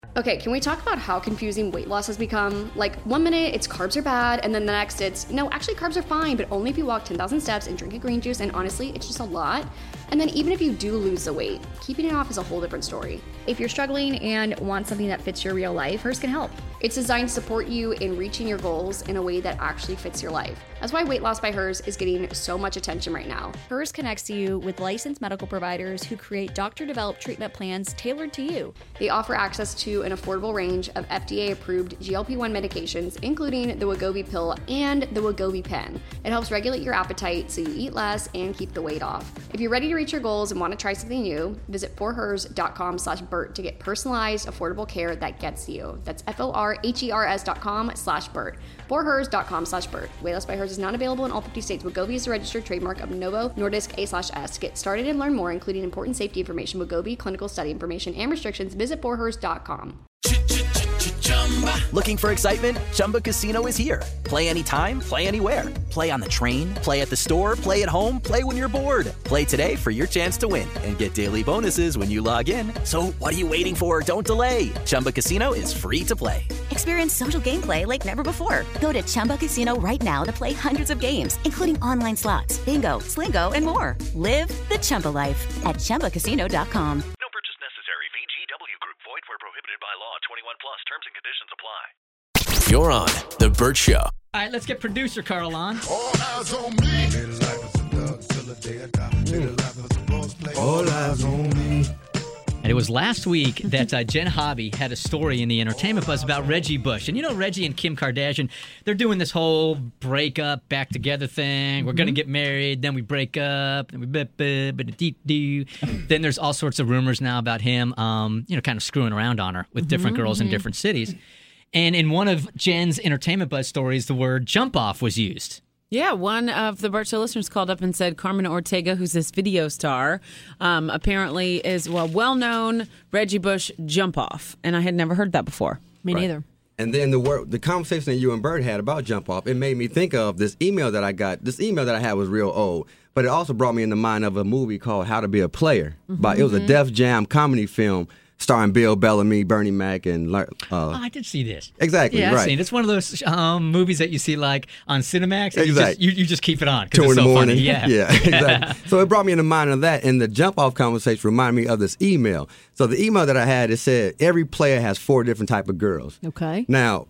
Okay, can we talk about how confusing weight loss has become? Like, 1 minute it's carbs are bad, and then the next it's, no, actually carbs are fine, but only if you walk 10,000 steps and drink a green juice, and honestly, it's just a lot. And then even if you do lose the weight, keeping it off is a whole different story. If you're struggling and want something that fits your real life, Hers can help. It's designed to support you in reaching your goals in a way that actually fits your life. That's why Weight Loss by Hers is getting so much attention right now. Hers connects you with licensed medical providers who create doctor-developed treatment plans tailored to you. They offer access to an affordable range of FDA-approved GLP-1 medications, including the Wegovy pill and the Wegovy pen. It helps regulate your appetite so you eat less and keep the weight off. If you're ready to reach your goals and want to try something new, visit forhers.com/Bert to get personalized, affordable care that gets you. That's forhers.com/Bert. forhers.com/Bert. Weight Loss by Hers is not available in all 50 states. Wegovy is a registered trademark of Novo Nordisk A/S. To get started and learn more, including important safety information, Wegovy clinical study information, and restrictions, visit forhers.com. Looking for excitement? Chumba Casino is here. Play anytime, play anywhere. Play on the train, play at the store, play at home, play when you're bored. Play today for your chance to win and get daily bonuses when you log in. So what are you waiting for? Don't delay. Chumba Casino is free to play. Experience social gameplay like never before. Go to Chumba Casino right now to play hundreds of games, including online slots, bingo, Slingo, and more. Live the Chumba life at ChumbaCasino.com. No purchase necessary. VGW Group. Void where prohibited by law. 21 plus. Terms and conditions apply. You're on The Burt Show. All right, let's get producer Carl on. All eyes on me. All eyes on me. And it was last week that Jen Hobby had a story in the Entertainment Buzz about Reggie Bush. And you know, Reggie and Kim Kardashian, they're doing this whole breakup, back together thing. We're going to get married, then we break up, then we Then there's all sorts of rumors now about him, kind of screwing around on her with different girls in different cities. And in one of Jen's Entertainment Buzz stories, the word jump off was used. Yeah, one of the Burt Show listeners called up and said Carmen Ortega, who's this video star, apparently is well-known Reggie Bush jump off. And I had never heard that before. Me neither. And then the conversation that you and Bert had about jump off, it made me think of this email that I got. This email that I had was real old, but it also brought me in the mind of a movie called How to Be a Player. It was a Def Jam comedy film starring Bill Bellamy, Bernie Mac, and I did see this. Exactly, yeah, right. I've seen it. It's one of those movies that you see like on Cinemax. And Exactly. You just keep it on 2 because in it's the so morning. funny. Yeah, yeah, exactly. So it brought me in the mind of that, and the jump off conversation reminded me of this email. So the email that I had, it said every player has 4 different type of girls. Okay. Now,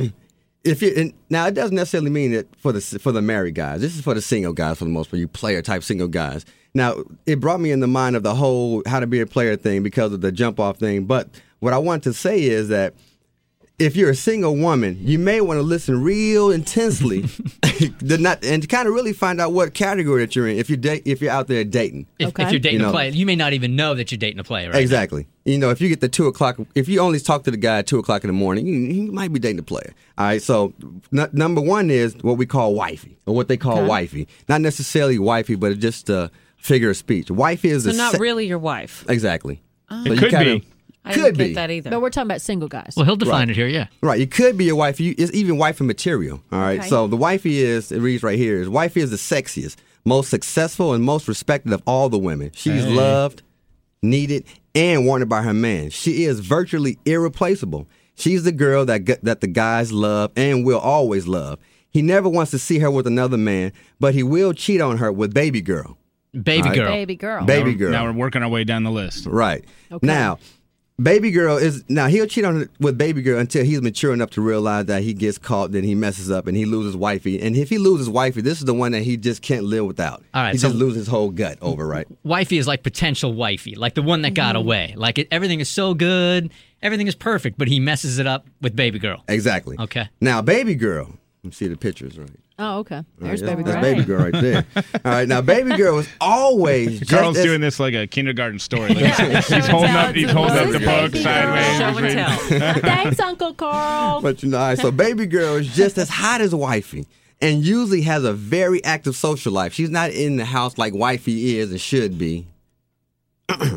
now it doesn't necessarily mean that for the married guys. This is for the single guys for the most part. You player type single guys. Now it brought me in the mind of the whole how to be a player thing because of the jump off thing. But what I want to say is that if you're a single woman, you may want to listen real intensely and kind of really find out what category that you're in if you're out there dating. If you're dating a player, you may not even know that you're dating a player, right? Exactly. If you get the 2 o'clock, if you only talk to the guy at 2 o'clock in the morning, you might be dating a player. All right. So number one is what we call wifey, or what they call wifey. Not necessarily wifey, but it's just a figure of speech. Wifey is not really your wife. Exactly. It so could be. I didn't get that either. But we're talking about single guys. Well, he'll define it here, yeah. Right. You could be a wifey. It's even wifey material. All right. Okay. So the wifey it reads right here, wifey is the sexiest, most successful, and most respected of all the women. She's loved, needed, and wanted by her man. She is virtually irreplaceable. She's the girl that the guys love and will always love. He never wants to see her with another man, but he will cheat on her with baby girl. Baby girl. Baby girl. Baby girl. Now we're working our way down the list. Right. Okay. Now, baby girl he'll cheat on her with baby girl until he's mature enough to realize that he gets caught, then he messes up and he loses wifey. And if he loses wifey, this is the one that he just can't live without. All right, he so just loses his whole gut over, right? Wifey is like potential wifey, like the one that got away. Like everything is so good, everything is perfect, but he messes it up with baby girl. Exactly. Okay. Now, baby girl, let me see the pictures, right? Oh, okay. There's Right, baby girl. That's baby girl right there. All right, now baby girl is always Carl's doing this like a kindergarten story. Like he's holding up the book sideways. Show and tell. Thanks, Uncle Carl. But all right, so baby girl is just as hot as wifey and usually has a very active social life. She's not in the house like wifey is and should be.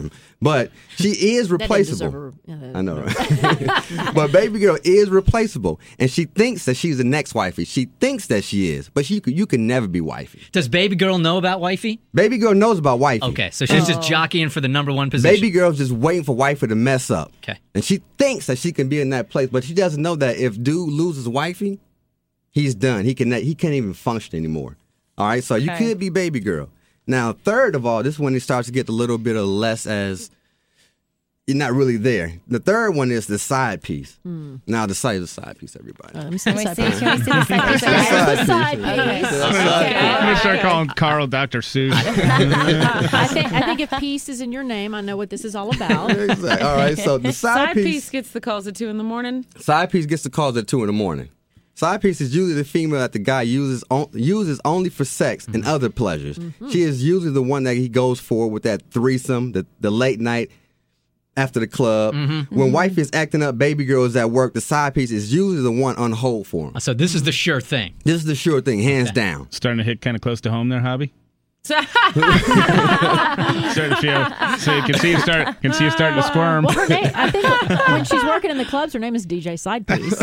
But she is That didn't replaceable. deserve a- I know, right? But baby girl is replaceable, and she thinks that she's the next wifey. She thinks that she is, but you can never be wifey. Does baby girl know about wifey? Baby girl knows about wifey. Okay, so she's just jockeying for the number one position. Baby girl's just waiting for wifey to mess up. Okay. And she thinks that she can be in that place, but she doesn't know that if dude loses wifey, he's done. He can't even function anymore. All right, so you could be baby girl. Now, third of all, this is when it starts to get a little bit of less as you're not really there. The third one is the side piece. Now, the side piece, everybody. Let me see the side Can we piece. see the side piece? The side piece. I'm going to start calling Carl Dr. Seuss. I think if peace is in your name, I know what this is all about. Exactly. All right, so the Side piece gets the calls at 2 in the morning. Side piece gets the calls at 2 in the morning. Side piece is usually the female that the guy uses only for sex and other pleasures. She is usually the one that he goes for with that threesome, the late night after the club. When wife is acting up, baby girl is at work, the side piece is usually the one on hold for him. So this is the sure thing. This is the sure thing, hands down. Starting to hit kind of close to home there, Hobby? Starting to feel, so you can see you starting to squirm. Well, her name, I think when she's working in the clubs, her name is DJ Side Piece.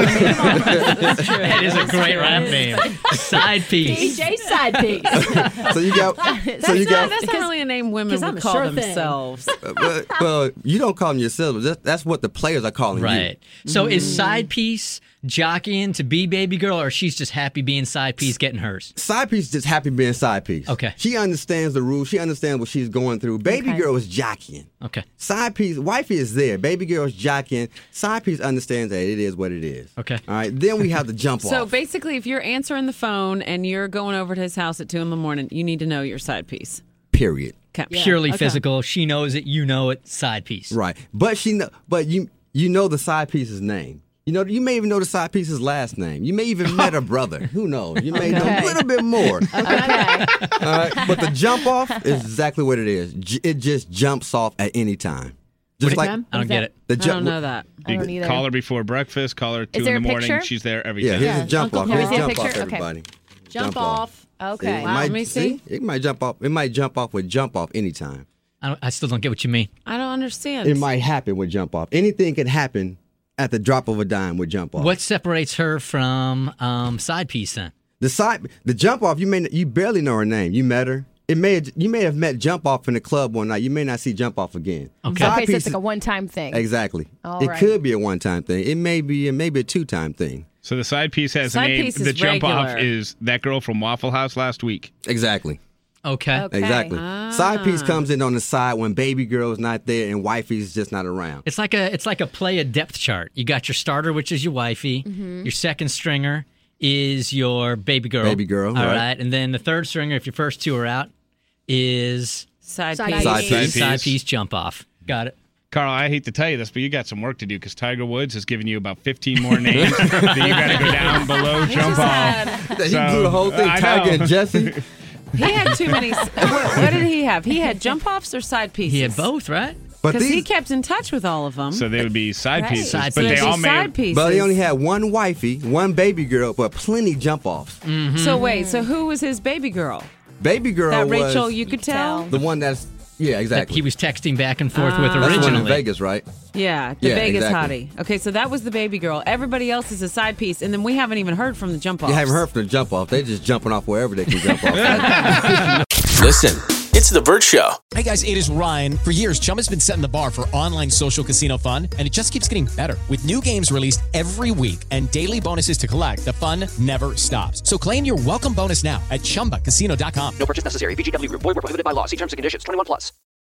That is a great rap name. Side piece. DJ Side Piece. So you got. That's not really a name women I'm would a call sure thing. themselves. Well, you don't call them yourself. That's what the players are calling you. Right. So is side piece jockeying to be baby girl, or she's just happy being side piece getting hers? Side piece just happy being side piece. Okay. She understands the rules. She understands what she's going through. Baby girl is jockeying. Okay. Side piece, wifey is there. Baby girl is jockeying. Side piece understands that it is what it is. Okay. All right. Then we have the jump So off. basically, if you're answering the phone and you're going over to his house at 2 in the morning, you need to know your side piece. Period. Okay. Purely physical. She knows it. You know it. Side piece. Right. But you know the side piece's name. You may even know the side piece's last name. You may even met her brother. Who knows? You may know a little bit more. Okay. All right. But the jump off is exactly what it is. It just jumps off at any time. Just like I don't get it. the I don't know that. I don't either. Call her before breakfast. Call her at 2 Is there in the a morning. picture? She's there every yeah, time. here's a jump off. Uncle Here's Paul. jump Is there a off, picture? Okay. everybody. Jump off. Okay. It Wow, might, let me see. It might jump off. It might jump off with jump off anytime. I still don't get what you mean. I don't understand. It might happen with jump off. Anything can happen at the drop of a dime with jump off. What separates her from side piece then? The jump off, you barely know her name. You met her. You may have met jump off in the club one night. You may not see jump off again. Okay. Side Okay, so piece it's like a one-time thing. exactly. All It right. could be a one-time thing. It may be a 2-time thing. So the side piece has Side a name. piece is The jump off regular. is that girl from Waffle House last week. Exactly. Okay. Okay. Exactly. Side piece comes in on the side when baby girl is not there and wifey's just not around. It's like a play a depth chart. You got your starter, which is your wifey. Your second stringer is your baby girl. Baby girl, All right. right. And then the third stringer, if your first two are out, is Side Side piece. Side piece. side piece jump off. Got it. Carl, I hate to tell you this, but you got some work to do because Tiger Woods has given you about 15 more names that you got to go down below jump off. He blew the whole thing. I Tiger know. and Jesse. He had too many. What did he have? He had jump offs or side pieces? He had both, right? But Because he these, kept in touch with all of them. So they would be side Right. pieces, Side but they pieces. all may side pieces. but he only had one wifey, one baby girl, but plenty jump offs. So wait, so who was his baby girl? Baby girl That was Rachel you could tell? the one that's That exactly. he was texting back and forth with That's the one in originally. Vegas, right? Yeah, the Yeah, Vegas exactly. hottie. Okay, so that was the baby girl. Everybody else is a side piece, and then we haven't even heard from the jump offs. You haven't heard from the jump off. They just jumping off wherever they can jump off. Listen, it's The Burt Show. Hey guys, it is Ryan. For years, Chumba's been setting the bar for online social casino fun, and it just keeps getting better. With new games released every week and daily bonuses to collect, the fun never stops. So claim your welcome bonus now at ChumbaCasino.com. No purchase necessary. VGW Group. Void where prohibited by law. See terms and conditions. 21 plus.